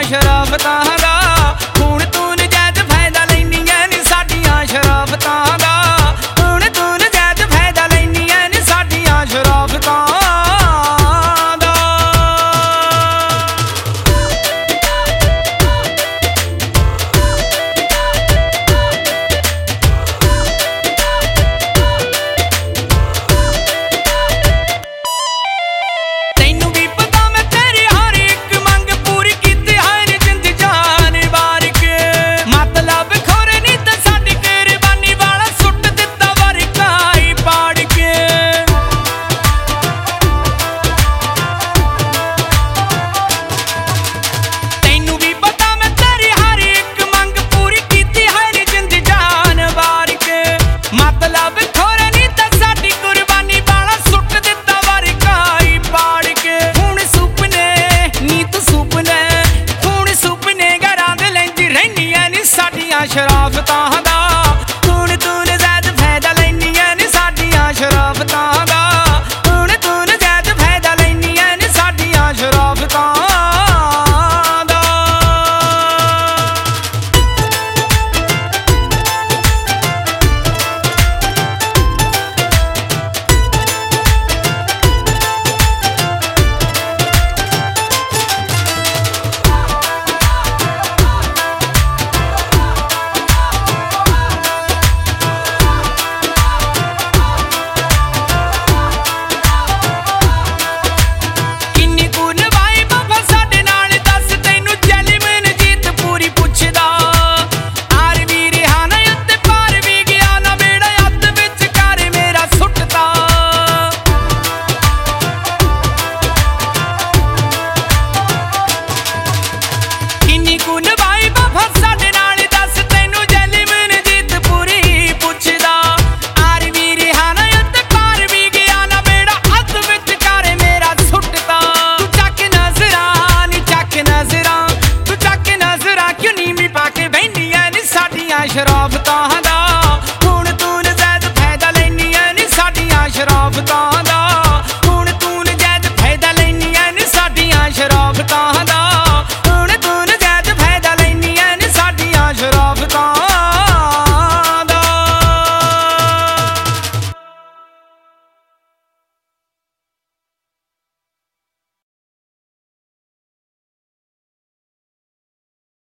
शराफतां दा। हुण तू नजैज फायदा लैंदियां ने साडियां शराफतां दा। हुण तू नजैज फायदा लैंदियां ने साडियां शराफतां दा। तैनू भी पता मैं तेरी हर एक मंग पूरी कीती हर जिंद जान वार के। मतलब खोरे नी ते साडी कुर्बानी वाला सुट दिता वरकाई पाड़ के। तैनू भी पता मैं तेरी हर एक मंग पूरी कीती हर जिंद जान वार के। मतलब खोरे नी ते साडी कुर्बानी वाला सुट दिता वरकाई पाड़ के। हुण सुपने नी तू सुपने, हुण सुपने घरां दे लैंदी रैंदियां नी साडियां शराफतां